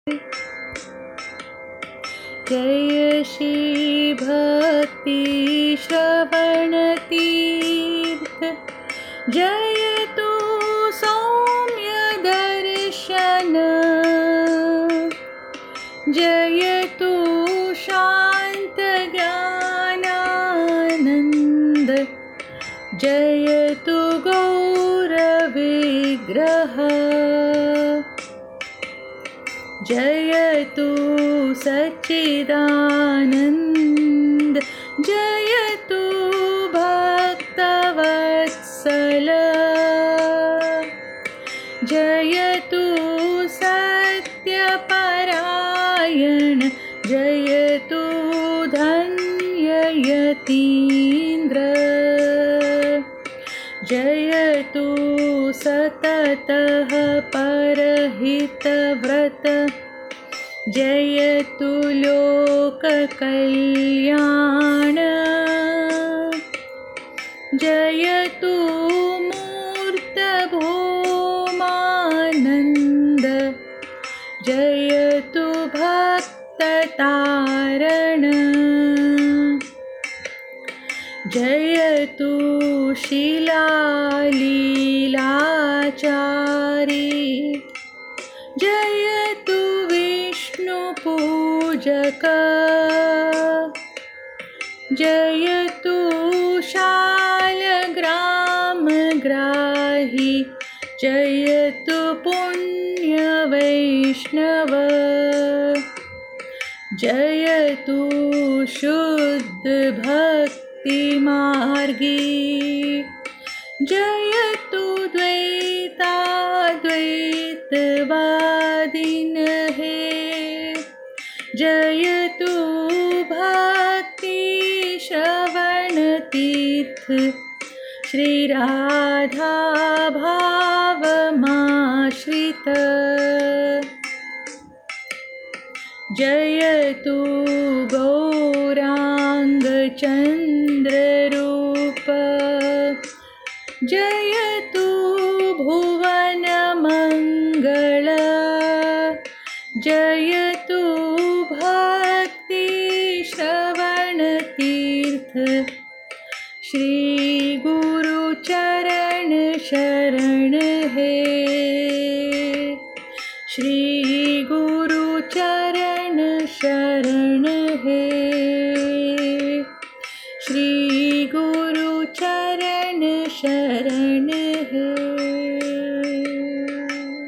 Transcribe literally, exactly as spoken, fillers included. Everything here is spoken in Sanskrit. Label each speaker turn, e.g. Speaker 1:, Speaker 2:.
Speaker 1: जय श्री भक्ति श्रवण तीर्थ जय तु सौम्य दर्शन जय तु शांत ज्ञानानंद जय तु गौर विग्रह जय तु सच्चिदानंद जय तु भक्तवत्सल जय तु सत्यपरायण जय तु धन्य यतीन्द्र जय तु सततः परहित व्रत जय तु लोक कल्याण जय तु मूर्त भूमानंद जय तु भक्त तारण जय तु शिलालीलाचारी जय तु विष्णु पूजक जय तु शालग्राम ग्राही जय तु पुण्य वैष्णव जय तु शुद्ध भक्ति मार्गी जय तु द्वैताद्वैतवादिन हे जय तु भक्ति श्रवण तीर्थ श्री राधा भावमाश्रित जय तु गौरांग चंद्र रूप जय तु भुवन मंगल जय तु भक्ति श्रवण तीर्थ श्री गुरु चरण शरण हे श्री गुरु चरण शरण